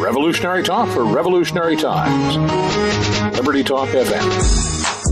Revolutionary talk for revolutionary times. Liberty Talk FM.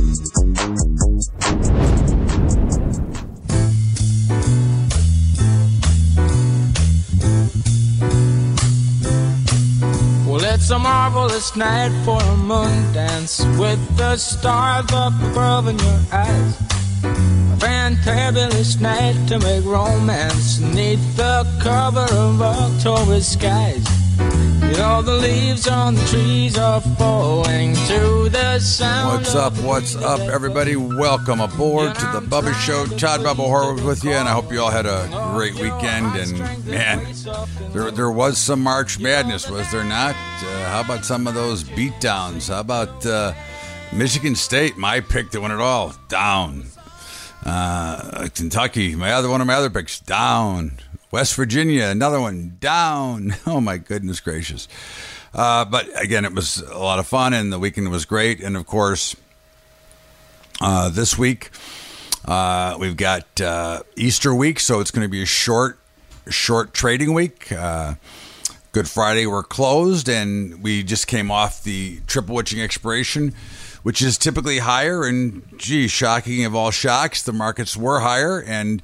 It's a marvelous night for a moon dance with the stars up above in your eyes. A fantabulous night to make romance neath the cover of October skies. You know the leaves on the trees are falling to the sound. What's up, everybody? Welcome aboard to the Bubba Show. Todd Bubba Horowitz with you, and I hope you all had a great weekend. And man, there was some March Madness, was there not? How about some of those beatdowns? How about Michigan State, my pick to win it all, down. Kentucky, one of my other picks, down. West Virginia, another one, down. Oh, my goodness gracious. But, again, it was a lot of fun, and the weekend was great. And, of course, this week we've got Easter week, so it's going to be a short trading week. Good Friday, we're closed, and we just came off the triple witching expiration, which is typically higher. And, gee, shocking of all shocks, the markets were higher, and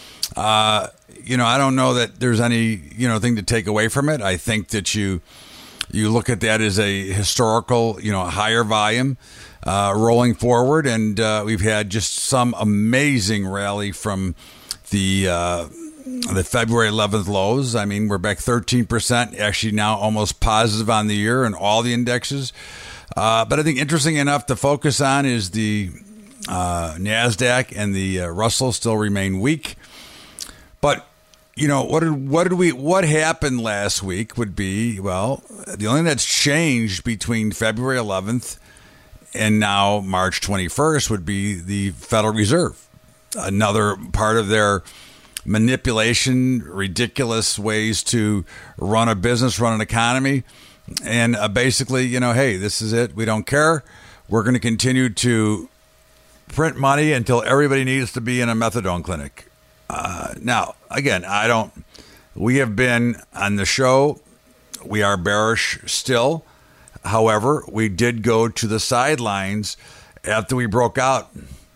I don't know that there's any, thing to take away from it. I think that you look at that as a historical, higher volume rolling forward. And we've had just some amazing rally from the February 11th lows. I mean, we're back 13%, actually now almost positive on the year in all the indexes. But I think interesting enough to focus on is the NASDAQ and the Russell still remain weak. But what happened last week would be, well, the only thing that's changed between February 11th and now March 21st would be the Federal Reserve. Another part of their manipulation, ridiculous ways to run a business, run an economy. And basically, hey, this is it. We don't care. We're going to continue to print money until everybody needs to be in a methadone clinic. Now, again, we have been on the show. We are bearish still. However, we did go to the sidelines after we broke out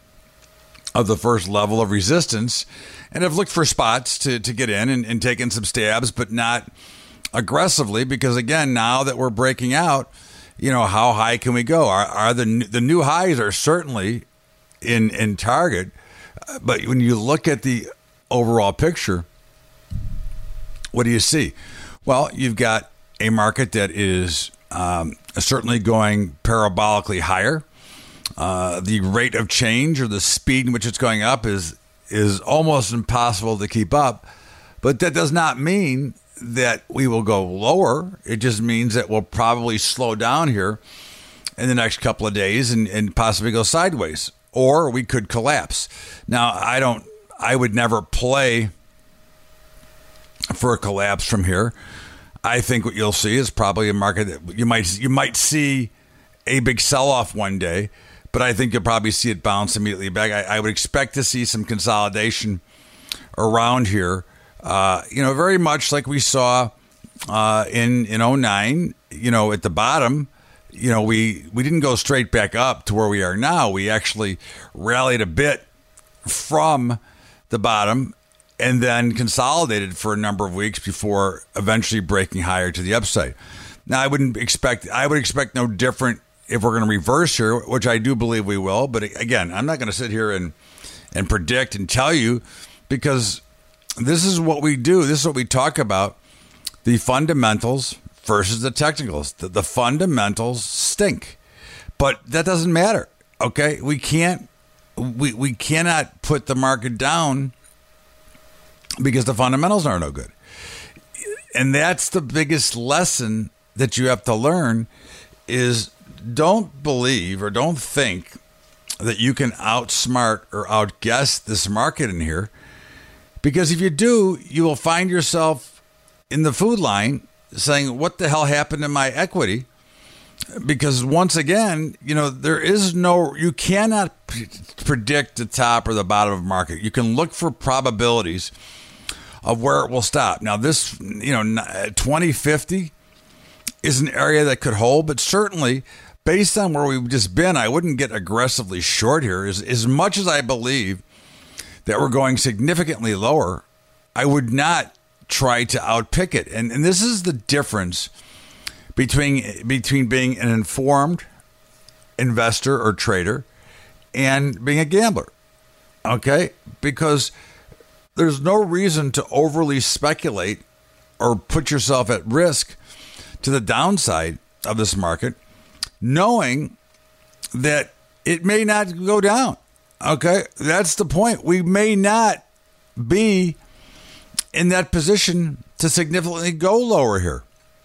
of the first level of resistance and have looked for spots to get in and taken some stabs, but not aggressively, because again, now that we're breaking out, how high can we go? Are the new highs are certainly in target, but when you look at the overall picture, what do you see? Well, you've got a market that is certainly going parabolically higher. The rate of change or the speed in which it's going up is almost impossible to keep up. But that does not mean that we will go lower. It just means that we'll probably slow down here in the next couple of days and possibly go sideways, or we could collapse. Now, I would never play for a collapse from here. I think what you'll see is probably a market that you might see a big sell-off one day, but I think you'll probably see it bounce immediately back. I would expect to see some consolidation around here, very much like we saw in 2009. At the bottom, we didn't go straight back up to where we are now. We actually rallied a bit from the bottom and then consolidated for a number of weeks before eventually breaking higher to the upside. Now, I would expect no different if we're going to reverse here, which I do believe we will. But again, I'm not going to sit here and predict and tell you, because this is what we do. This is what we talk about, the fundamentals versus the technicals. The fundamentals stink, but that doesn't matter. Okay, we cannot put the market down because the fundamentals are no good. And that's the biggest lesson that you have to learn is don't believe or don't think that you can outsmart or outguess this market in here. Because if you do, you will find yourself in the food line saying, what the hell happened to my equity? Because once again, you cannot predict the top or the bottom of the market. You can look for probabilities of where it will stop. Now, this, 2050 is an area that could hold, but certainly based on where we've just been, I wouldn't get aggressively short here. As much as I believe that we're going significantly lower, I would not try to outpick it. And this is the difference between being an informed investor or trader and being a gambler. Okay? Because there's no reason to overly speculate or put yourself at risk to the downside of this market, knowing that it may not go down. Okay? That's the point. We may not be in that position to significantly go lower here.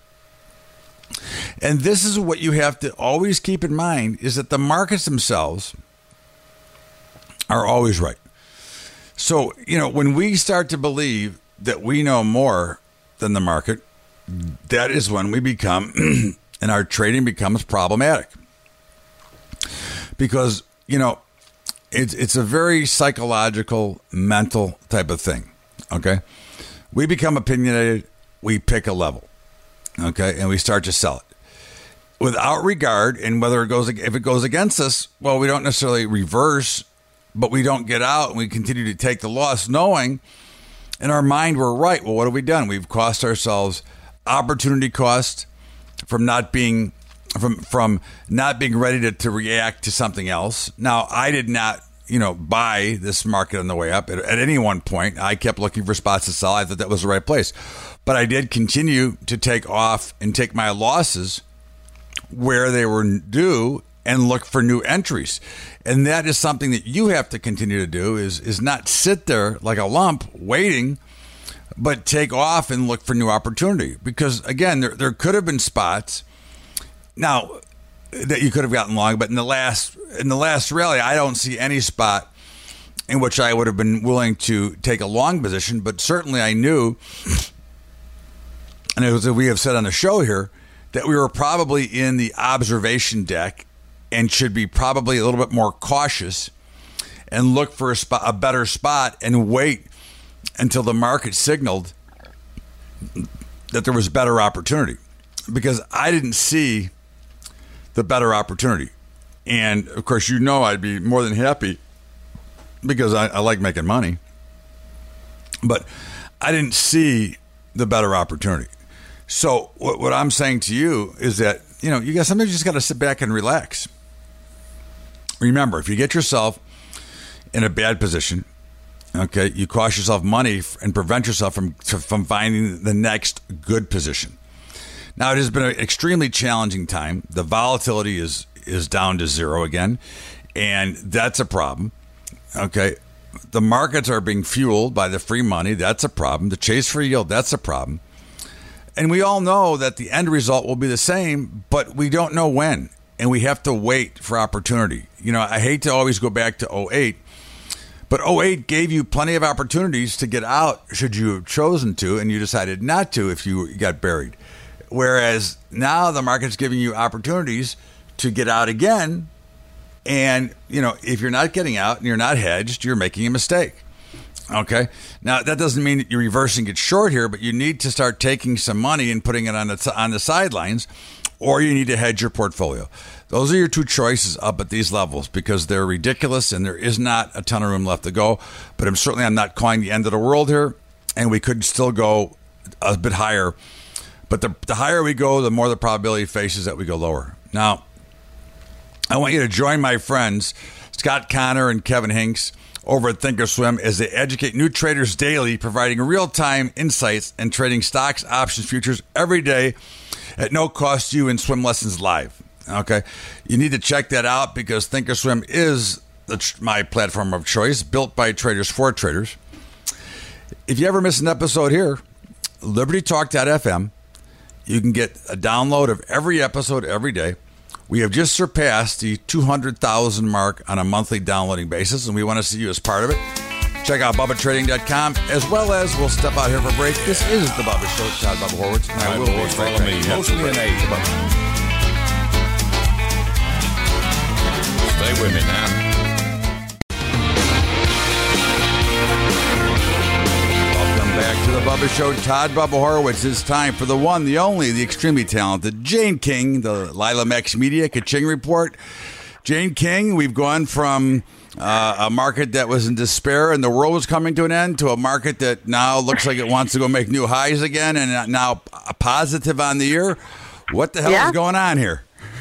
And this is what you have to always keep in mind, is that the markets themselves are always right. So, when we start to believe that we know more than the market, that is when we become, and our trading becomes problematic. Because, it's a very psychological, mental type of thing, okay? We become opinionated, we pick a level, okay, and we start to sell it. Without regard, and if it goes against us, well, we don't necessarily reverse, but we don't get out and we continue to take the loss, knowing in our mind we're right. Well, what have we done? We've cost ourselves opportunity cost from not being ready to react to something else. Now, I did not, buy this market on the way up at any one point. I kept looking for spots to sell. I thought that was the right place, but I did continue to take off and take my losses where they were due and look for new entries. And that is something that you have to continue to do, is not sit there like a lump waiting, but take off and look for new opportunity. Because again, there could have been spots now that you could have gotten long, but in the last rally, I don't see any spot in which I would have been willing to take a long position. But certainly I knew, and as we have said on the show here, that we were probably in the observation deck and should be probably a little bit more cautious and look for a better spot and wait until the market signaled that there was better opportunity, because I didn't see the better opportunity. And of course, I'd be more than happy, because I like making money, but I didn't see the better opportunity. So what I'm saying to you is that, sometimes you just got to sit back and relax. Remember, if you get yourself in a bad position, okay, you cost yourself money and prevent yourself from finding the next good position. Now, it has been an extremely challenging time. The volatility is down to zero again, and that's a problem. Okay, the markets are being fueled by the free money. That's a problem. The chase for yield, that's a problem. And we all know that the end result will be the same, but we don't know when, and we have to wait for opportunity. I hate to always go back to 2008, but 2008 gave you plenty of opportunities to get out should you have chosen to, and you decided not to if you got buried. Whereas now the market's giving you opportunities to get out again, and if you're not getting out and you're not hedged, you're making a mistake. Okay. Now, that doesn't mean that you're reversing it short here, but you need to start taking some money and putting it on the sidelines, or you need to hedge your portfolio. Those are your two choices up at these levels, because they're ridiculous and there is not a ton of room left to go. But I'm not calling the end of the world here, and we could still go a bit higher. But the higher we go, the more the probability faces that we go lower. Now, I want you to join my friends, Scott Connor and Kevin Hinks, over at Thinkorswim, as they educate new traders daily, providing real-time insights and trading stocks, options, futures every day at no cost to you in swim lessons live. Okay, you need to check that out, because Thinkorswim is my platform of choice, built by traders for traders. If you ever miss an episode here, LibertyTalk.fm, you can get a download of every episode every day. We have just surpassed the 200,000 mark on a monthly downloading basis, and we want to see you as part of it. Check out BubbaTrading.com, as well as we'll step out here for a break. This is The Bubba Show. Todd Bubba Horwitz. And I will be follow me. Mostly in age. Stay with me now. Welcome back to The Bubba Show, Todd Bubba Horowitz. It's time for the one, the only, the extremely talented Jane King, the Lila Max Media Ka-Ching Report. Jane King, we've gone from a market that was in despair and the world was coming to an end to a market that now looks like it wants to go make new highs again and now a positive on the year. What the hell is going on here?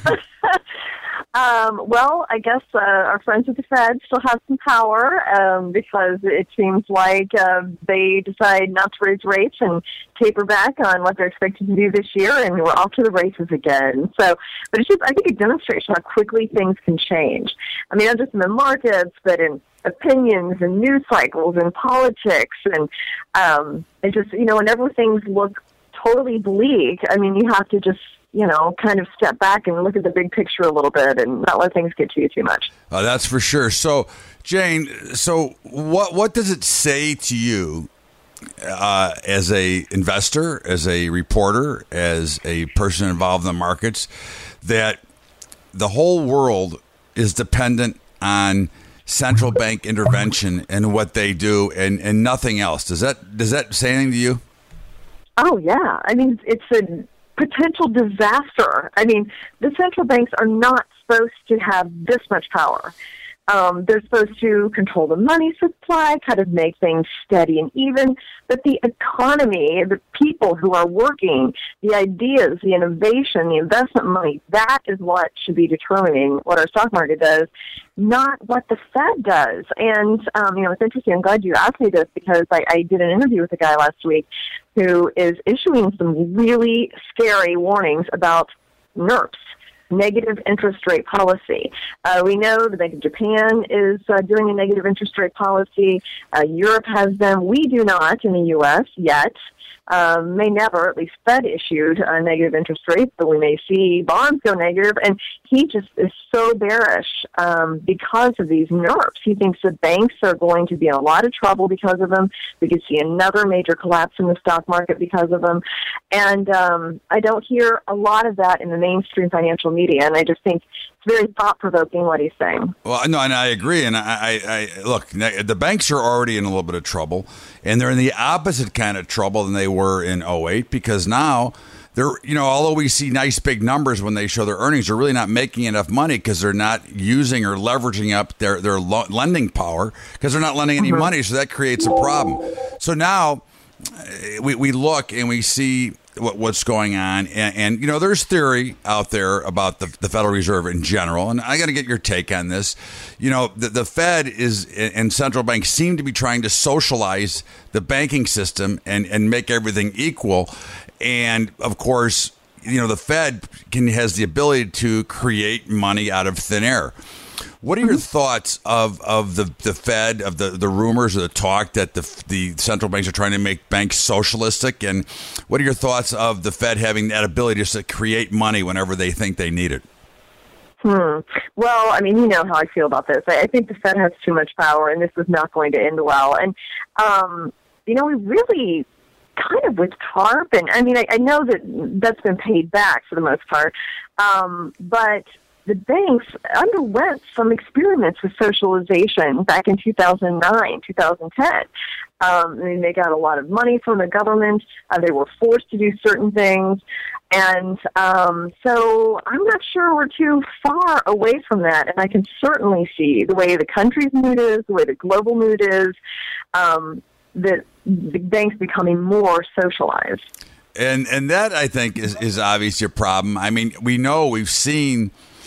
Well, I guess our friends at the Fed still have some power because it seems like they decide not to raise rates and taper back on what they're expected to do this year, and we're off to the races again. So, but it's just, I think it demonstrates how quickly things can change. I mean, not just in the markets, but in opinions and news cycles and politics. And it just, whenever things look totally bleak, I mean, you have to just kind of step back and look at the big picture a little bit and not let things get to you too much. That's for sure. So, Jane, what does it say to you as a investor, as a reporter, as a person involved in the markets, that the whole world is dependent on central bank intervention and what they do and nothing else? Does that say anything to you? Oh, yeah. I mean, it's a potential disaster. I mean, the central banks are not supposed to have this much power. They're supposed to control the money supply, kind of make things steady and even, but the economy, the people who are working, the ideas, the innovation, the investment money, that is what should be determining what our stock market does, not what the Fed does. And, it's interesting. I'm glad you asked me this because I did an interview with a guy last week who is issuing some really scary warnings about NIRPs, negative interest rate policy. We know the Bank of Japan is doing a negative interest rate policy. Europe has them. We do not in the U.S. yet. May never, at least Fed issued a negative interest rate, but we may see bonds go negative. And he just is so bearish because of these NIRPs. He thinks the banks are going to be in a lot of trouble because of them. We could see another major collapse in the stock market because of them. And I don't hear a lot of that in the mainstream financial media, and I just think it's very thought-provoking what he's saying. Well, no, and I agree. And I look, the banks are already in a little bit of trouble, and they're in the opposite kind of trouble than they were in 2008 because now they're, although we see nice big numbers when they show their earnings, they're really not making enough money because they're not using or leveraging up their lending power because they're not lending any money. So that creates a problem. So now we look and we see what's going on, and there's theory out there about the Federal Reserve in general, and I got to get your take on this. The Fed and central banks seem to be trying to socialize the banking system and make everything equal, and of course, the Fed has the ability to create money out of thin air. What are your thoughts of the Fed, of the rumors or the talk that the central banks are trying to make banks socialistic? And what are your thoughts of the Fed having that ability just to create money whenever they think they need it? Well, I mean, you know how I feel about this. I think the Fed has too much power, and this is not going to end well. And, we really kind of with TARP, and I mean, I know that's been paid back for the most part, but the banks underwent some experiments with socialization back in 2009, 2010. They got a lot of money from the government. They were forced to do certain things. And so I'm not sure we're too far away from that. And I can certainly see the way the country's mood is, the way the global mood is, that the banks becoming more socialized. And that, I think, is obviously a problem. I mean, we've seen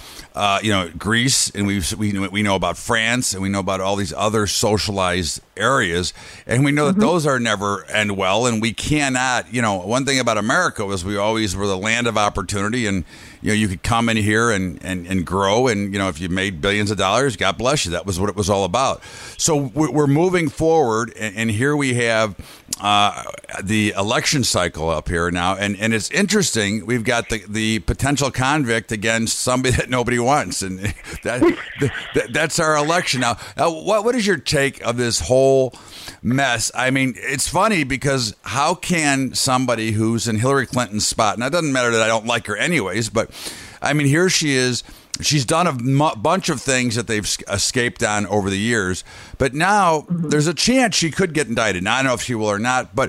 Greece, and we know about France, and we know about all these other socialized areas, and we know that those are never end well, and we cannot. One thing about America was we always were the land of opportunity, and you could come in here and grow, and if you made billions of dollars, God bless you. That was what it was all about. So we're moving forward, and here we have the election cycle up here now, and it's interesting. We've got the potential convict against somebody that nobody wants, and that's our election now. What is your take of this whole mess? I mean, it's funny because how can somebody who's in Hillary Clinton's spot, and it doesn't matter that I don't like her anyways, but I mean, here she is. She's done a bunch of things that they've escaped on over the years, but now there's a chance she could get indicted. Now, I don't know if she will or not, but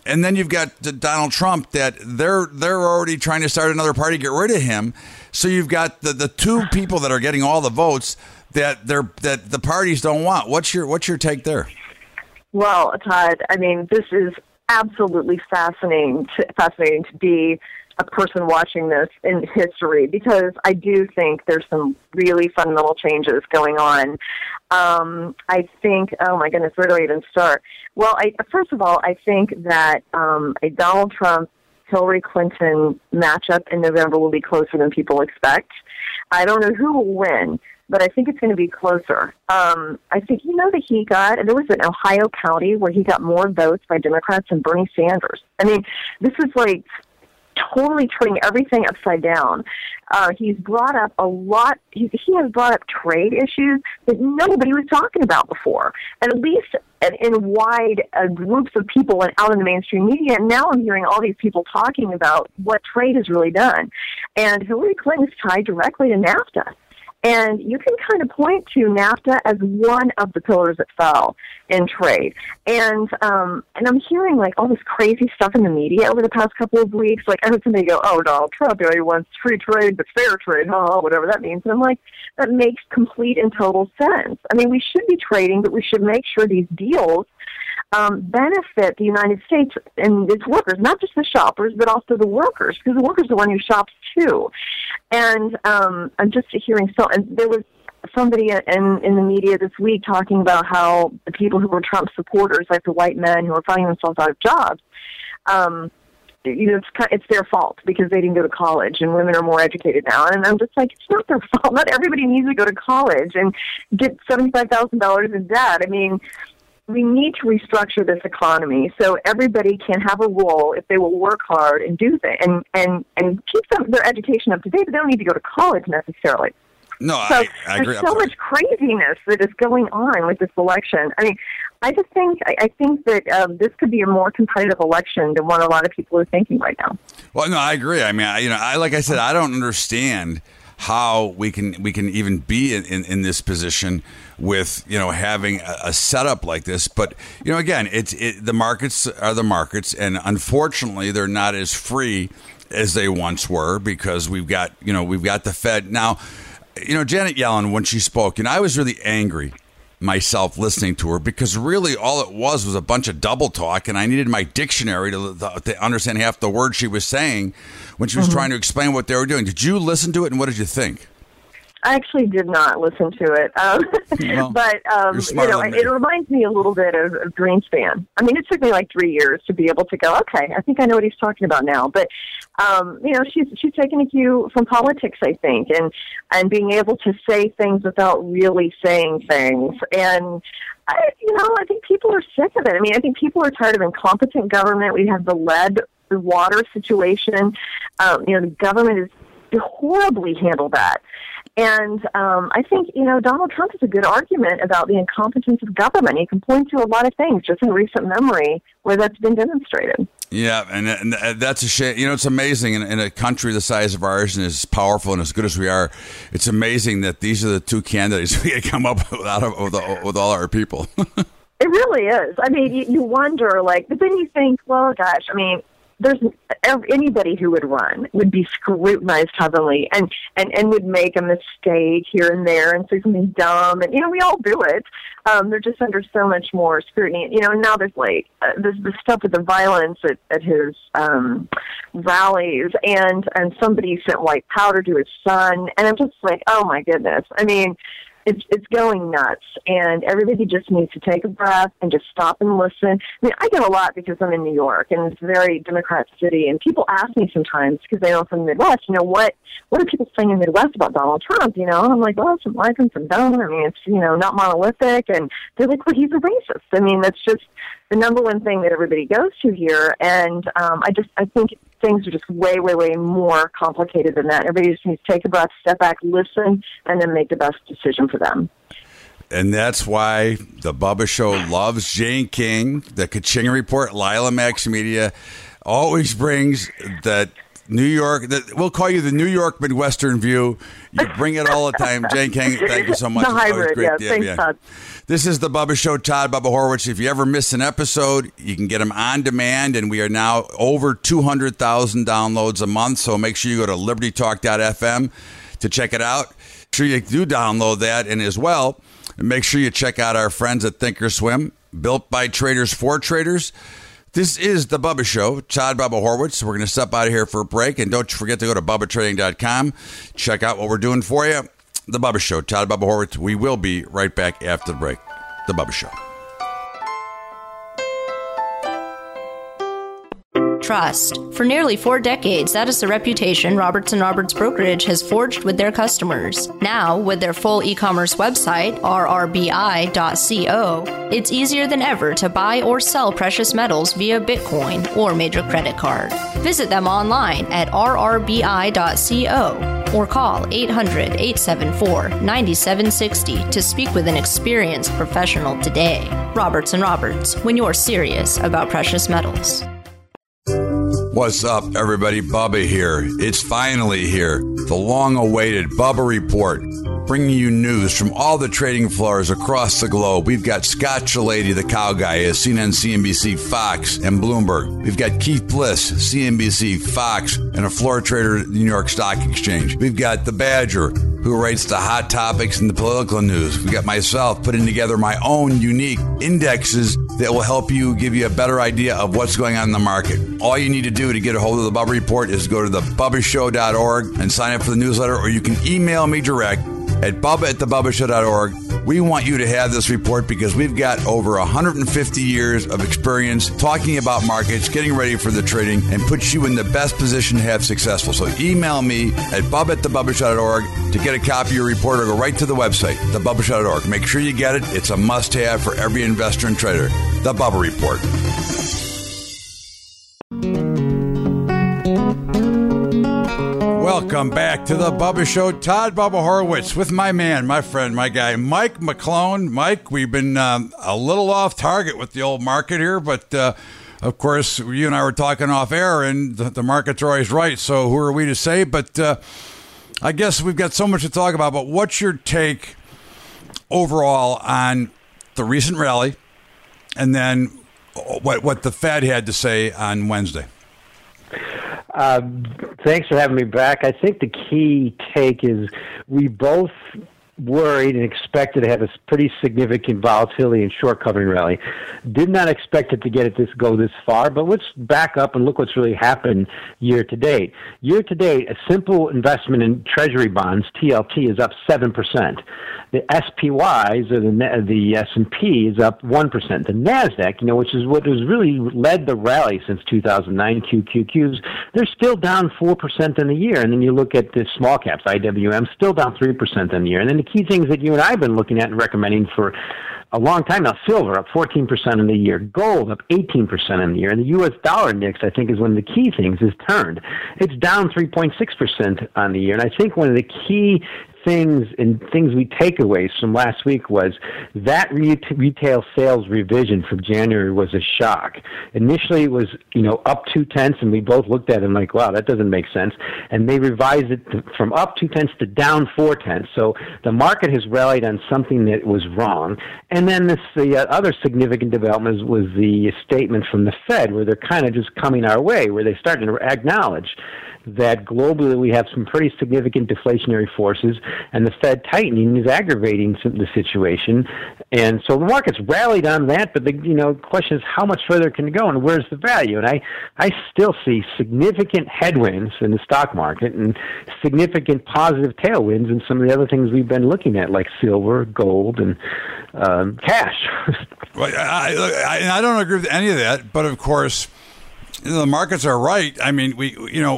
And then you've got Donald Trump that they're already trying to start another party, get rid of him. So you've got the two people that are getting all the votes that the parties don't want. What's your take there? Well, Todd, I mean, this is absolutely fascinating to be a person watching this in history, because I do think there's some really fundamental changes going on. I think, oh my goodness, where do I even start? Well, first of all, I think that a Donald Trump Hillary Clinton matchup in November will be closer than people expect. I don't know who will win, but I think it's going to be closer. I think, that he got, there was an Ohio county where he got more votes by Democrats than Bernie Sanders. I mean, this is like totally turning everything upside down. He's brought up a lot, he has brought up trade issues that nobody was talking about before, and at least in wide groups of people and out in the mainstream media. And now I'm hearing all these people talking about what trade has really done. And Hillary Clinton is tied directly to NAFTA. And you can kind of point to NAFTA as one of the pillars that fell in trade. And I'm hearing like all this crazy stuff in the media over the past couple of weeks. Like I heard somebody go, "Oh, Donald Trump, he wants free trade but fair trade, whatever that means." And I'm like, that makes complete and total sense. I mean, we should be trading, but we should make sure these deals benefit the United States and its workers, not just the shoppers, but also the workers, because the workers are the one who shops too. And I'm just hearing and there was somebody in the media this week talking about how the people who were Trump supporters, like the white men who are finding themselves out of jobs, it's their fault because they didn't go to college and women are more educated now. And I'm just like, it's not their fault. Not everybody needs to go to college and get $75,000 in debt. I mean, we need to restructure this economy so everybody can have a role if they will work hard and do things and keep their education up to date, but they don't need to go to college necessarily. No, so I agree. There's so much craziness that is going on with this election. I mean, I think that this could be a more competitive election than what a lot of people are thinking right now. Well, no, I agree. I mean, like I said, I don't understand how we can even be in this position with having a setup like this. But again, the markets are the markets, and unfortunately, they're not as free as they once were because we've got the Fed now. Janet Yellen, when she spoke, I was really angry myself listening to her because really all it was a bunch of double talk, and I needed my dictionary to understand half the words she was saying when she was trying to explain what they were doing. Did you listen to it, and what did you think? I actually did not listen to it, but it reminds me a little bit of Greenspan. I mean, it took me like 3 years to be able to go, okay, I think I know what he's talking about now. But she's taken a cue from politics, I think, and being able to say things without really saying things. And I think people are sick of it. I mean, I think people are tired of incompetent government. We have the water situation. The government is horribly handled that. And I think, Donald Trump has a good argument about the incompetence of government. He can point to a lot of things just in recent memory where that's been demonstrated. Yeah, and that's a shame. It's amazing in a country the size of ours and as powerful and as good as we are, it's amazing that these are the two candidates we had come up with all our people. It really is. I mean, you wonder, but then you think, well, gosh, I mean, anybody who would run would be scrutinized heavily and would make a mistake here and there and say something dumb. And, we all do it. They're just under so much more scrutiny. And now there's the stuff with the violence at his rallies and somebody sent white powder to his son. And I'm just like, oh my goodness. I mean, it's going nuts, and everybody just needs to take a breath and just stop and listen. I mean, I get a lot because I'm in New York, and it's a very Democrat city, and people ask me sometimes, because they know I'm from the Midwest, what are people saying in the Midwest about Donald Trump, And I'm like, well, some like him, some don't. I mean, it's, not monolithic, and they're like, well, he's a racist. I mean, that's just the number one thing that everybody goes to here, and I think things are just way, way, way more complicated than that. Everybody just needs to take a breath, step back, listen, and then make the best decision for them. And that's why the Bubba Show loves Jane King. The Kaching Report, Lila Max Media, always brings that New York. We'll call you the New York Midwestern view. You bring it all the time. Jane King, thank you so much. The hybrid, yeah. Thanks, Todd. This is the Bubba Show, Todd Bubba Horwitz. If you ever miss an episode, you can get them on demand, and we are now over 200,000 downloads a month, so make sure you go to libertytalk.fm to check it out. Make sure you do download that, and as well, make sure you check out our friends at Thinkorswim, built by traders for traders. This is the Bubba Show, Todd Bubba Horwitz. We're going to step out of here for a break, and don't forget to go to BubbaTrading.com. Check out what we're doing for you. The Bubba Show, Todd Bubba Horwitz. We will be right back after the break. The Bubba Show. Trust. For nearly 4 decades, that is the reputation Roberts & Roberts Brokerage has forged with their customers. Now, with their full e-commerce website, rrbi.co, it's easier than ever to buy or sell precious metals via Bitcoin or major credit card. Visit them online at rrbi.co or call 800-874-9760 to speak with an experienced professional today. Roberts & Roberts, when you're serious about precious metals. What's up, everybody? Bubba here. It's finally here. The long-awaited Bubba Report, bringing you news from all the trading floors across the globe. We've got Scott Chilady, the cow guy, at CNN, CNBC, Fox, and Bloomberg. We've got Keith Bliss, CNBC, Fox, and a floor trader at the New York Stock Exchange. We've got the Badger, who writes the hot topics and the political news. We've got myself putting together my own unique indexes that will help you, give you a better idea of what's going on in the market. All you need to do to get a hold of the Bubba Report is go to thebubbashow.org and sign up for the newsletter, or you can email me direct at bubba@thebubbashow.org. We want you to have this report because we've got over 150 years of experience talking about markets, getting ready for the trading, and puts you in the best position to have successful. So email me at bubba@thebubbashow.org to get a copy of your report, or go right to the website, thebubbashow.org. Make sure you get it. It's a must-have for every investor and trader. The Bubba Report. Welcome back to the Bubba Show. Todd Bubba Horwitz with my man, my friend, my guy, Mike McClone. Mike, we've been a little off target with the old market here, but of course, you and I were talking off air, and the markets are always right, so who are we to say? But I guess we've got so much to talk about, but what's your take overall on the recent rally, and then what the Fed had to say on Wednesday? Thanks for having me back. I think the key take is we both worried and expected to have a pretty significant volatility and short covering rally. Did not expect it to go this far, but let's back up and look what's really happened year to date. Year to date, a simple investment in Treasury bonds, TLT, is up 7%. The SPYs, or the S&P, is up 1%. The NASDAQ, which is what has really led the rally since 2009, QQQs, they're still down 4% in the year. And then you look at the small caps, IWM, still down 3% in the year. And then the key things that you and I have been looking at and recommending for a long time now: silver up 14% in the year, gold up 18% in the year, and the U.S. dollar index, I think, is one of the key things, is turned. It's down 3.6% on the year, and I think one of the key things we takeaways from last week was that retail sales revision from January was a shock. Initially, it was up 0.2, and we both looked at it and like, wow, that doesn't make sense. And they revised it from up 0.2 to down 0.4. So the market has rallied on something that was wrong. And then the other significant development was the statement from the Fed, where they're kind of just coming our way, where they're starting to acknowledge that globally we have some pretty significant deflationary forces, and the Fed tightening is aggravating the situation. And so the market's rallied on that, but the question is, how much further can it go, and where's the value? And I still see significant headwinds in the stock market and significant positive tailwinds in some of the other things we've been looking at, like silver, gold, and cash. Well, I don't agree with any of that, but of course, the markets are right. I mean, we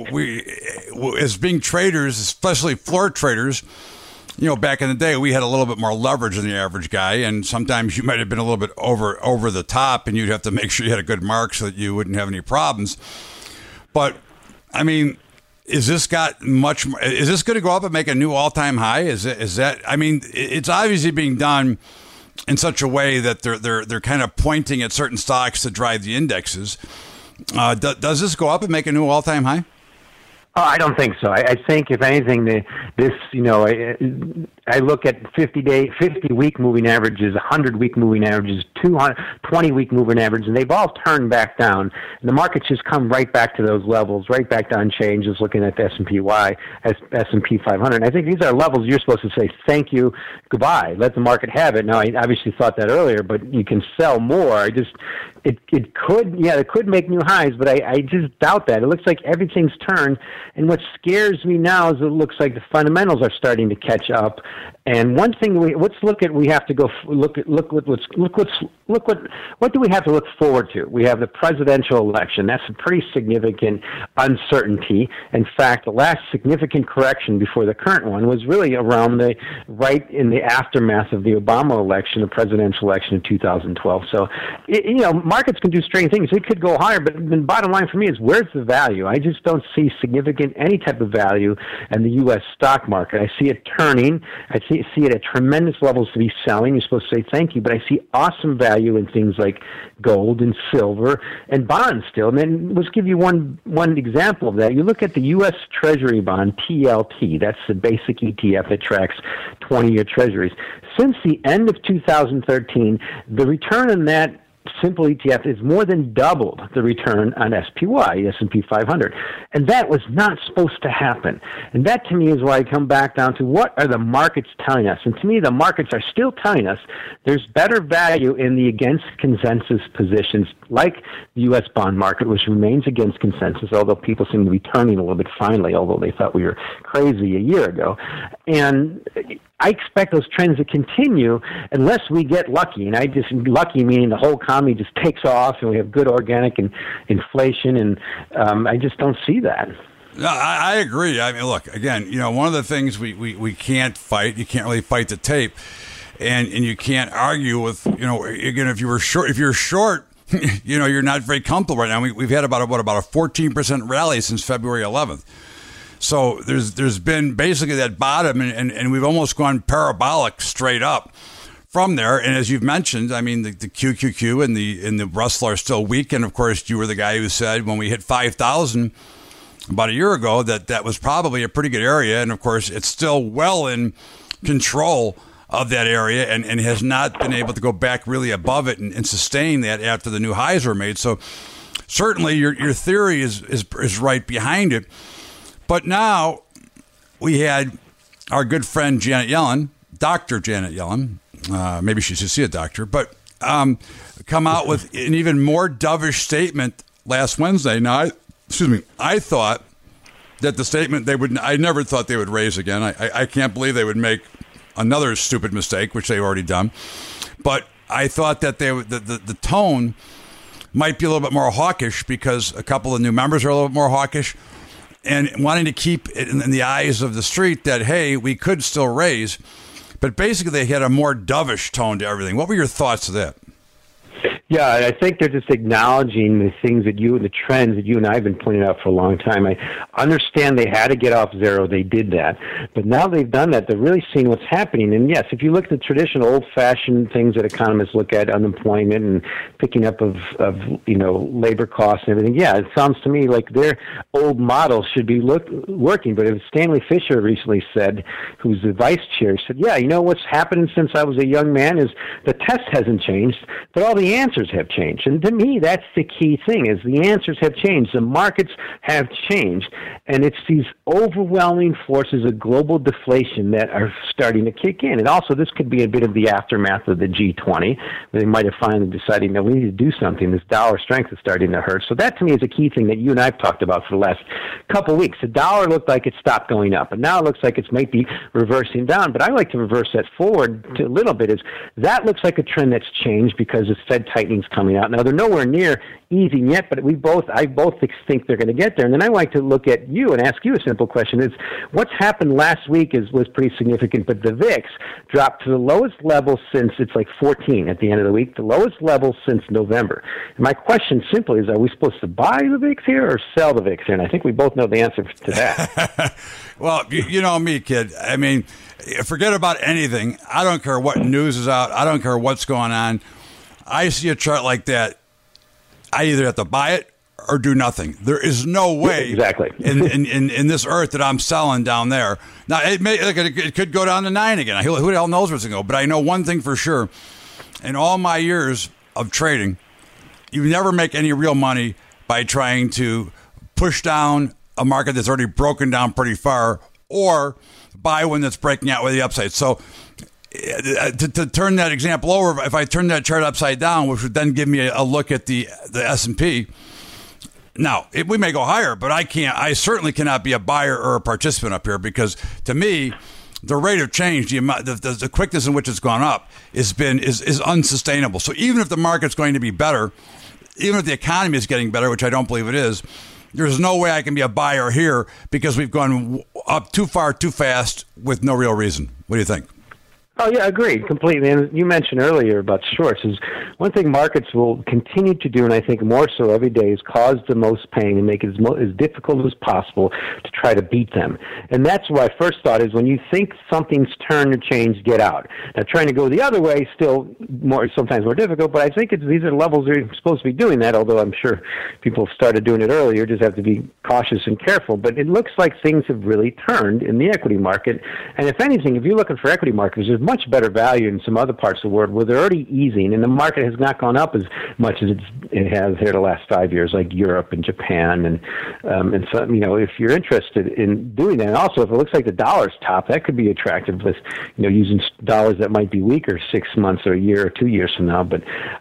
as being traders, especially floor traders, back in the day, we had a little bit more leverage than the average guy, and sometimes you might have been a little bit over the top, and you'd have to make sure you had a good mark so that you wouldn't have any problems. But I mean, is this going to go up and make a new all-time high? Is that? I mean, it's obviously being done in such a way that they're kind of pointing at certain stocks to drive the indexes. Does this go up and make a new all-time high? Oh, I don't think so. I think, if anything, I look at 50-week moving averages, 100-week moving averages, 20-week moving averages, and they've all turned back down. And the market's just come right back to those levels, right back to unchanged, just looking at the S&P 500. And I think these are levels you're supposed to say, thank you, goodbye, let the market have it. Now, I obviously thought that earlier, but you can sell more. It could make new highs, but I just doubt that. It looks like everything's turned. And what scares me now is it looks like the fundamentals are starting to catch up. And one thing what do we have to look forward to? We have the presidential election. That's a pretty significant uncertainty. In fact, the last significant correction before the current one was really around right in the aftermath of the Obama election, the presidential election in 2012. So, markets can do strange things. It could go higher, but the bottom line for me is, where's the value? I just don't see any type of value in the U.S. stock market. I see it turning. I see it at tremendous levels to be selling. You're supposed to say thank you, but I see awesome value in things like gold and silver and bonds still. And then let's give you one example of that. You look at the U.S. Treasury bond, TLT. That's the basic ETF that tracks 20-year treasuries. Since the end of 2013, the return on that simple ETF is more than doubled the return on SPY, S&P 500. And that was not supposed to happen. And that, to me, is why I come back down to, what are the markets telling us? And to me, the markets are still telling us there's better value in the against consensus positions, like the U.S. bond market, which remains against consensus, although people seem to be turning a little bit finally, although they thought we were crazy a year ago. And I expect those trends to continue unless we get lucky. And lucky meaning the whole economy just takes off and we have good organic inflation. And I just don't see that. No, I agree. I mean, look, again, one of the things we can't fight, you can't really fight the tape, and you can't argue with, again, if you're short, you're not very comfortable right now. We've had about a 14% rally since February 11th. So there's been basically that bottom, and we've almost gone parabolic straight up from there. And as you've mentioned, I mean, the QQQ and the Russell are still weak. And of course, you were the guy who said when we hit 5,000 about a year ago that was probably a pretty good area. And of course, it's still well in control of that area and has not been able to go back really above it and sustain that after the new highs were made. So certainly your theory is right behind it. But now we had our good friend Janet Yellen, Dr. Janet Yellen, maybe she should see a doctor, but come out with an even more dovish statement last Wednesday. Now, I thought that the statement I never thought they would raise again. I can't believe they would make another stupid mistake, which they've already done. But I thought that the tone might be a little bit more hawkish because a couple of new members are a little bit more hawkish and wanting to keep it in the eyes of the street that, hey, we could still raise. But basically they had a more dovish tone to everything. What were your thoughts of that? Yeah, I think they're just acknowledging the things the trends that you and I have been pointing out for a long time. I understand they had to get off zero. They did that. But now they've done that, they're really seeing what's happening. And yes, if you look at the traditional old-fashioned things that economists look at, unemployment and picking up of labor costs and everything, yeah, it sounds to me like their old model should be working. But as Stanley Fischer recently said, who's the vice chair, said, yeah, what's happened since I was a young man is the test hasn't changed, but all the answers have changed. And to me, that's the key thing, is the answers have changed. The markets have changed. And it's these overwhelming forces of global deflation that are starting to kick in. And also, this could be a bit of the aftermath of the G20, where they might have finally decided, we need to do something. This dollar strength is starting to hurt. So that, to me, is a key thing that you and I have talked about for the last couple of weeks. The dollar looked like it stopped going up, and now it looks like it's maybe reversing down. But I like to reverse that forward to a little bit. Is that looks like a trend that's changed because the Fed tightening's coming out. Now, they're nowhere near easing yet, but I both think they're going to get there. And then I like to look at you and ask you a simple question: is what's happened last week was pretty significant, but the VIX dropped to the lowest level since it's like 14 at the end of the week, the lowest level since November. And my question simply is, are we supposed to buy the VIX here or sell the VIX here? And I think we both know the answer to that. Well, you know me, kid. I mean, forget about anything. I don't care what news is out. I don't care what's going on. I see a chart like that, I either have to buy it or do nothing. There is no way exactly in this earth that I'm selling down there. Now, it could go down to 9 again. Who the hell knows where it's going to go? But I know one thing for sure. In all my years of trading, you never make any real money by trying to push down a market that's already broken down pretty far or buy one that's breaking out with the upside. So to turn that example over, if I turn that chart upside down, which would then give me a look at the S&P, now, we may go higher, but I certainly cannot be a buyer or a participant up here because to me, the rate of change, the quickness in which it's gone up is unsustainable. So even if the market's going to be better, even if the economy is getting better, which I don't believe it is, there's no way I can be a buyer here because we've gone up too far, too fast with no real reason. What do you think? Oh, yeah, agreed completely. And you mentioned earlier about shorts. Is one thing markets will continue to do, and I think more so every day, is cause the most pain and make it as difficult as possible to try to beat them. And that's what I first thought is when you think something's turned or changed, get out. Now, trying to go the other way is still sometimes more difficult, but I think these are levels where you're supposed to be doing that, although I'm sure people started doing it earlier, just have to be cautious and careful. But it looks like things have really turned in the equity market. And if anything, if you're looking for equity markets, there's much better value in some other parts of the world where they're already easing, and the market has not gone up as much as it has here the last 5 years, like Europe and Japan, and so if you're interested in doing that, and also if it looks like the dollar's top, that could be attractive with using dollars that might be weaker 6 months or a year or 2 years from now. But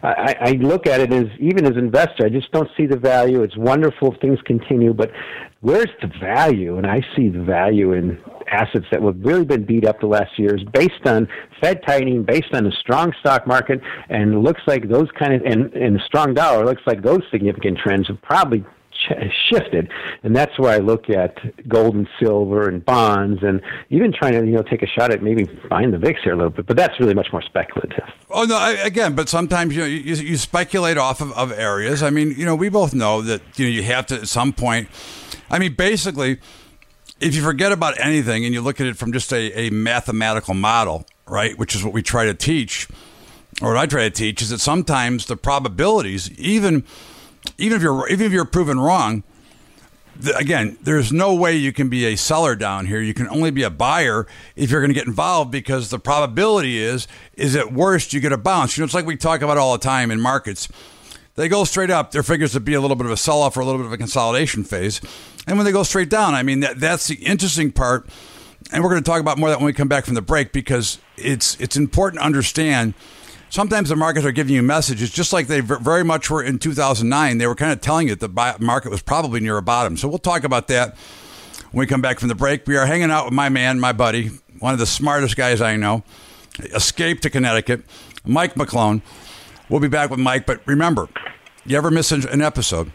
I look at it as even as an investor, I just don't see the value. It's wonderful if things continue, but where's the value? And I see the value in assets that have really been beat up the last years based on Fed tightening, based on a strong stock market, and it looks like those and a strong dollar, looks like those significant trends have probably shifted. And that's why I look at gold and silver and bonds and even trying to take a shot at maybe buying the VIX here a little bit. But that's really much more speculative. Oh, no, but sometimes you speculate off of areas. I mean, we both know that you have to at some point. I mean, basically, if you forget about anything and you look at it from just a mathematical model, right, which is what we try to teach, or what I try to teach, is that sometimes the probabilities, even if you're proven wrong, again, there's no way you can be a seller down here. You can only be a buyer if you're going to get involved, because the probability is at worst you get a bounce. It's like we talk about all the time in markets. They go straight up, there figures to be a little bit of a sell-off or a little bit of a consolidation phase. And when they go straight down, I mean, that's the interesting part. And we're going to talk about more of that when we come back from the break, because it's important to understand sometimes the markets are giving you messages, just like they very much were in 2009. They were kind of telling you that the market was probably near a bottom. So we'll talk about that when we come back from the break. We are hanging out with my man, my buddy, one of the smartest guys I know, escaped to Connecticut, Mike McClone. We'll be back with Mike, but remember, you ever miss an episode,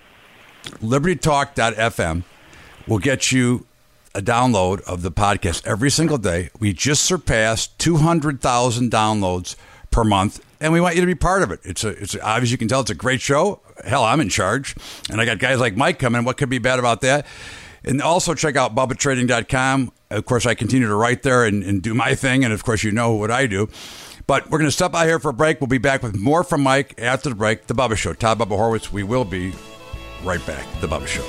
LibertyTalk.fm will get you a download of the podcast every single day. We just surpassed 200,000 downloads per month, and we want you to be part of it. It's obvious, you can tell it's a great show. Hell, I'm in charge, and I got guys like Mike coming. What could be bad about that? And also check out BubbaTrading.com. Of course, I continue to write there and do my thing, and of course, you know what I do. But we're going to step out here for a break. We'll be back with more from Mike after the break. The Bubba Show. Todd Bubba Horwitz. We will be right back. The Bubba Show.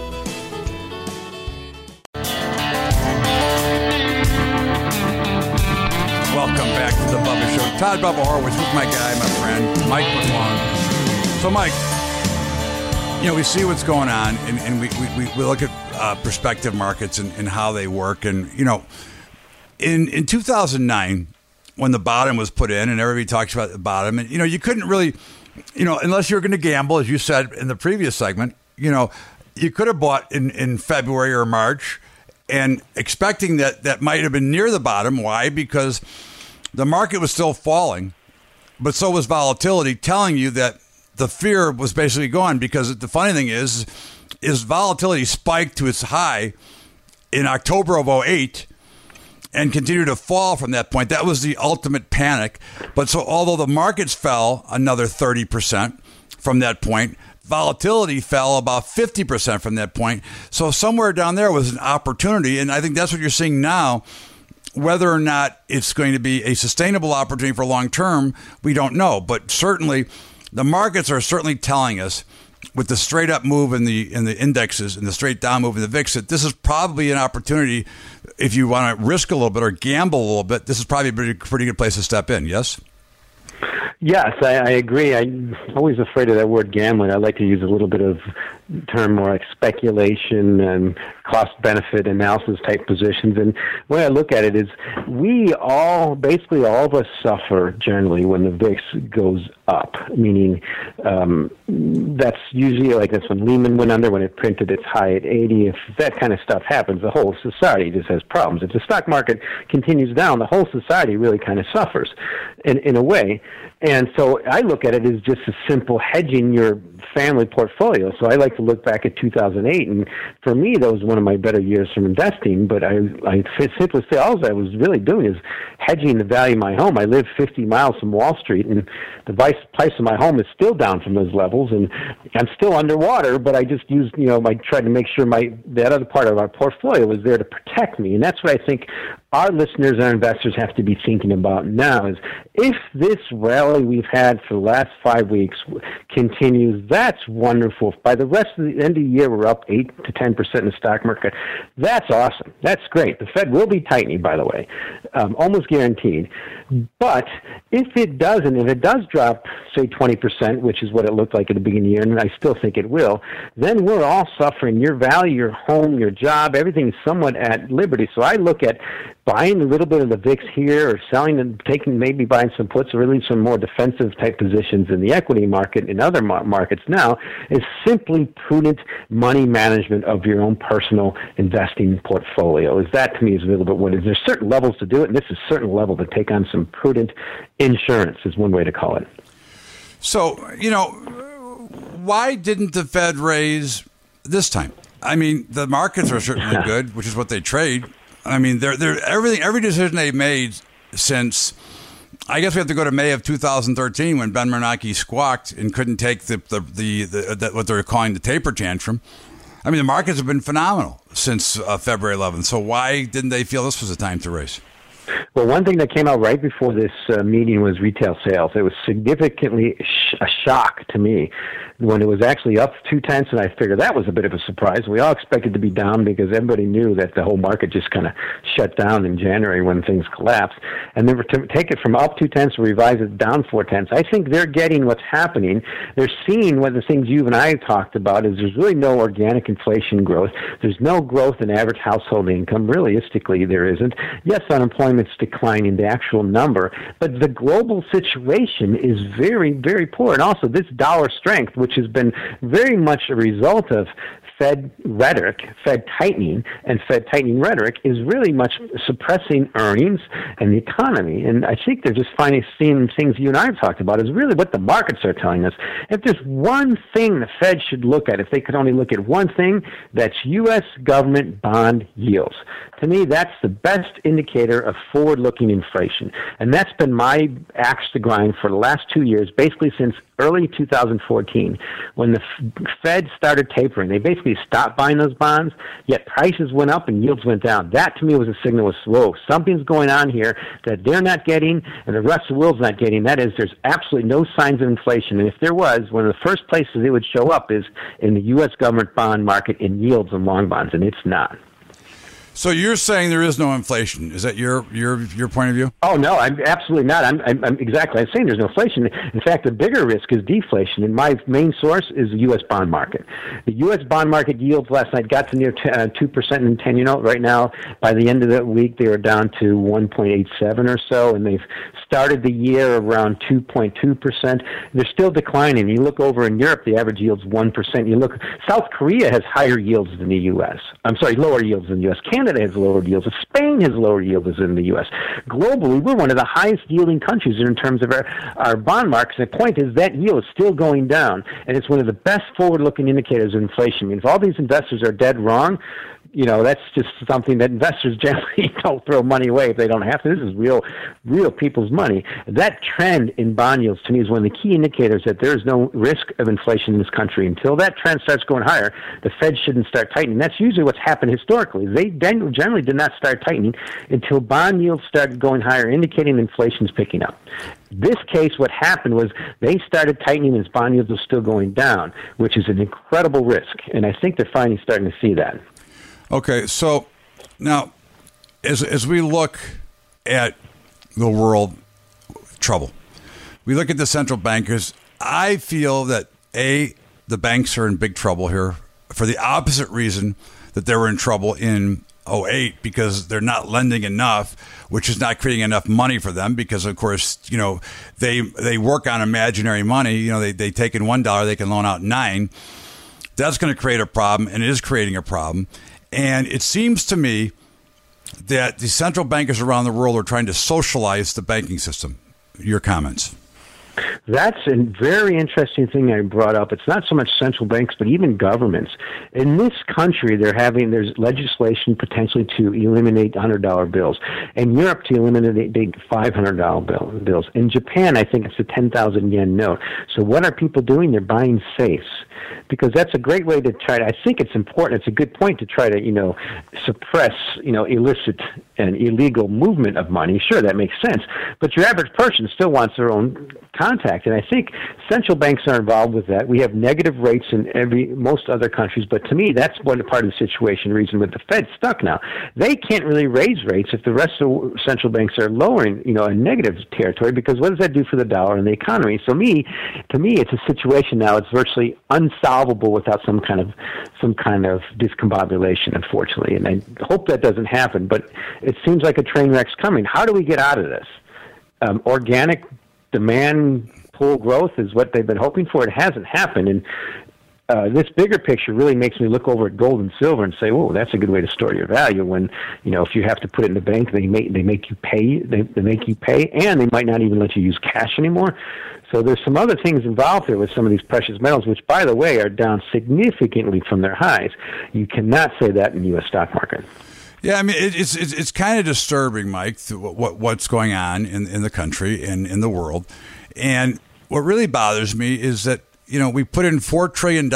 Welcome back to the Bubba Show. Todd Bubba Horwitz with my guy, my friend, Mike McClone. So, Mike, we see what's going on, and we look at prospective markets and how they work. And, in 2009, when the bottom was put in and everybody talks about the bottom, and, you couldn't really, unless you're going to gamble, as you said in the previous segment, you could have bought in February or March and expecting that might have been near the bottom. Why? Because the market was still falling, but so was volatility, telling you that the fear was basically gone. Because the funny thing is volatility spiked to its high in October of 2008 and continued to fall from that point. That was the ultimate panic. But so although the markets fell another 30% from that point, volatility fell about 50% from that point. So somewhere down there was an opportunity, and I think that's what you're seeing now. Whether or not it's going to be a sustainable opportunity for long term, we don't know. But certainly, the markets are certainly telling us with the straight up move in the indexes and the straight down move in the VIX, that this is probably an opportunity if you want to risk a little bit or gamble a little bit. This is probably a pretty good place to step in. Yes. Yes, I agree. I'm always afraid of that word gambling. I like to use a little bit of term more like speculation and cost-benefit analysis type positions. And the way I look at it is basically all of us suffer generally when the VIX goes up, meaning that's usually like that's when Lehman went under, when it printed its high at 80. If that kind of stuff happens, the whole society just has problems. If the stock market continues down, the whole society really kind of suffers in a way. And so I look at it as just a simple hedging your family portfolio. So I like to look back at 2008, and for me, that was one of my better years from investing. But I simply say all I was really doing is hedging the value of my home. I live 50 miles from Wall Street, and the price of my home is still down from those levels, and I'm still underwater. But I just used, I tried to make sure that other part of our portfolio was there to protect me, and that's what I think our listeners, our investors have to be thinking about now is if this rally we've had for the last 5 weeks continues, that's wonderful. By the rest of the end of the year, we're up 8 to 10% in the stock market. That's awesome. That's great. The Fed will be tightening, by the way, almost guaranteed. But if it does drop, say, 20%, which is what it looked like at the beginning of the year, and I still think it will, then we're all suffering. Your value, your home, your job, everything's somewhat at liberty. So I look at buying a little bit of the VIX here or selling and maybe buying some puts or really some more defensive type positions in the equity market and other markets now is simply prudent money management of your own personal investing portfolio. That to me is a little bit what is. There's certain levels to do it, and this is a certain level to take on some prudent insurance is one way to call it. So, why didn't the Fed raise this time? I mean, the markets are certainly good, which is what they trade. I mean, every decision they've made since, I guess we have to go to May of 2013 when Ben Bernanke squawked and couldn't take the what they're calling the taper tantrum. I mean, the markets have been phenomenal since February 11th. So why didn't they feel this was the time to raise? Well, one thing that came out right before this meeting was retail sales. It was significantly a shock to me when it was actually up 0.2, and I figured that was a bit of a surprise. We all expected to be down because everybody knew that the whole market just kind of shut down in January when things collapsed. And then to take it from up 0.2 to revise it down 0.4, I think they're getting what's happening. They're seeing one of the things you and I talked about is there's really no organic inflation growth. There's no growth in average household income. Realistically, there isn't. Yes, unemployment's declining, the actual number, but the global situation is very, very poor. And also this dollar strength, which has been very much a result of Fed rhetoric, Fed tightening, and Fed tightening rhetoric is really much suppressing earnings and the economy. And I think they're just finally seeing things you and I have talked about is really what the markets are telling us. If there's one thing the Fed should look at, if they could only look at one thing, that's U.S. government bond yields. To me, that's the best indicator of forward-looking inflation. And that's been my axe to grind for the last 2 years, basically since early 2014, when the Fed started tapering. They basically stopped buying those bonds, yet prices went up and yields went down. That, to me, was a signal of, whoa, something's going on here that they're not getting and the rest of the world's not getting. That is, there's absolutely no signs of inflation. And if there was, one of the first places it would show up is in the U.S. government bond market in yields and long bonds, and it's not. So you're saying there is no inflation? Is that your point of view? Oh no, I'm absolutely not. I'm exactly. I'm saying there's no inflation. In fact, the bigger risk is deflation. And my main source is the U.S. bond market. The U.S. bond market yields last night got to near 2% in 10-year note. Right now, by the end of the week, they are down to 1.87 or so, and they've started the year around 2.2%. They're still declining. You look over in Europe, the average yield's 1%. You look, South Korea has higher yields than the U.S. Lower yields than the U.S. Canada has lower yields. Spain has lower yields than the U.S. Globally, we're one of the highest yielding countries in terms of our bond markets. The point is that yield is still going down, and it's one of the best forward-looking indicators of inflation. I mean, if all these investors are dead wrong, that's just something that investors generally don't throw money away if they don't have to. This is real people's money. That trend in bond yields, to me, is one of the key indicators that there is no risk of inflation in this country. Until that trend starts going higher, the Fed shouldn't start tightening. That's usually what's happened historically. They generally did not start tightening until bond yields started going higher, indicating inflation's picking up. This case, what happened was they started tightening as bond yields were still going down, which is an incredible risk. And I think they're finally starting to see that. Okay, so now as we look at the world trouble, we look at the central bankers. I feel that, A, the banks are in big trouble here for the opposite reason that they were in trouble in 2008, because they're not lending enough, which is not creating enough money for them because, of course, they work on imaginary money. They take in $1, they can loan out $9. That's going to create a problem, and it is creating a problem. And it seems to me that the central bankers around the world are trying to socialize the banking system. Your comments? That's a very interesting thing I brought up. It's not so much central banks, but even governments. In this country, there's legislation potentially to eliminate $100 bills. In Europe, to eliminate $500 bills. In Japan, I think it's a 10,000 yen note. So what are people doing? They're buying safes. Because that's a great way to try to, I think it's important, it's a good point to try to, suppress, illicit and illegal movement of money. Sure, that makes sense. But your average person still wants their own contact. And I think central banks are involved with that. We have negative rates in most other countries. But to me, that's one part of the situation, reason with the Fed stuck now. They can't really raise rates if the rest of central banks are lowering, in negative territory, because what does that do for the dollar and the economy? So to me, it's a situation now, it's virtually unsolvable without some kind of discombobulation, unfortunately. And I hope that doesn't happen, but it seems like a train wreck's coming. How do we get out of this? Organic demand pull growth is what they've been hoping for. It hasn't happened. And this bigger picture really makes me look over at gold and silver and say, "Whoa, that's a good way to store your value." When if you have to put it in the bank, they make you pay. They make you pay, and they might not even let you use cash anymore. So there's some other things involved here with some of these precious metals, which, by the way, are down significantly from their highs. You cannot say that in the U.S. stock market. Yeah, I mean, it's kind of disturbing, Mike, what's going on in the country and in the world. And what really bothers me is that, we put in $4 trillion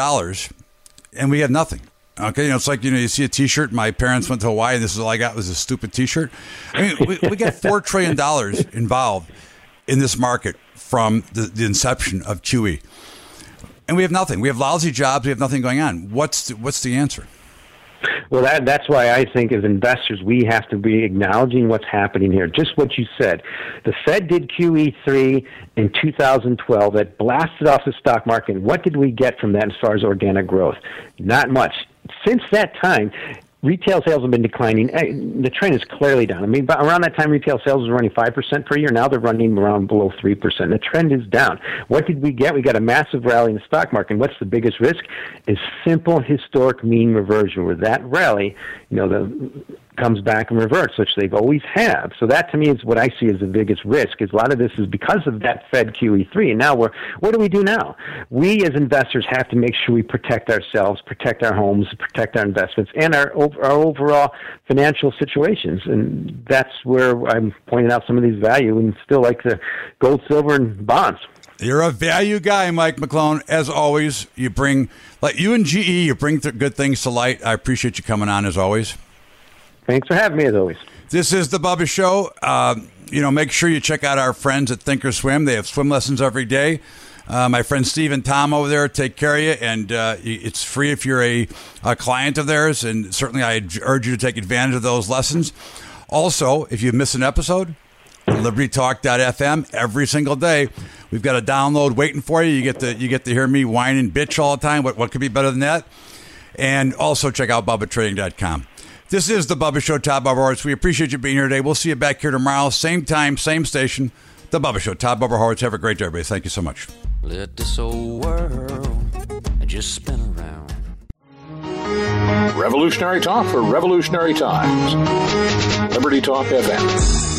and we have nothing. Okay, it's like, you see a T-shirt. My parents went to Hawaii, and this is all I got was a stupid T-shirt. I mean, we got $4 trillion involved in this market from the inception of QE. And we have nothing. We have lousy jobs. We have nothing going on. What's the answer? Well, that's why I think as investors we have to be acknowledging what's happening here. Just what you said. The Fed did QE3 in 2012. That blasted off the stock market. What did we get from that as far as organic growth? Not much. Since that time, retail sales have been declining. The trend is clearly down. I mean, around that time, retail sales were running 5% per year. Now they're running around below 3%. The trend is down. What did we get? We got a massive rally in the stock market. And what's the biggest risk? Is simple historic mean reversion, where that rally, comes back and reverts, which they've always have. So that, to me, is what I see as the biggest risk. Is a lot of this is because of that Fed QE3. And now what do we do now? We as investors have to make sure we protect ourselves, protect our homes, protect our investments, and our overall financial situations. And that's where I'm pointing out some of these value and still like the gold, silver, and bonds. You're a value guy, Mike McClone. As always, you bring, like you and GE, you bring good things to light. I appreciate you coming on, as always. Thanks for having me, as always. This is The Bubba Show. Make sure you check out our friends at Thinkorswim. They have swim lessons every day. My friend Steve and Tom over there take care of you, and it's free if you're a client of theirs, and certainly I urge you to take advantage of those lessons. Also, if you miss an episode, LibertyTalk.fm every single day. We've got a download waiting for you. You get to hear me whine and bitch all the time. What could be better than that? And also check out BubbaTrading.com. This is The Bubba Show, Todd Bubba Horwitz. We appreciate you being here today. We'll see you back here tomorrow. Same time, same station. The Bubba Show, Todd Bubba Horwitz. Have a great day, everybody. Thank you so much. Let this old world just spin around. Revolutionary talk for revolutionary times. Liberty Talk FM.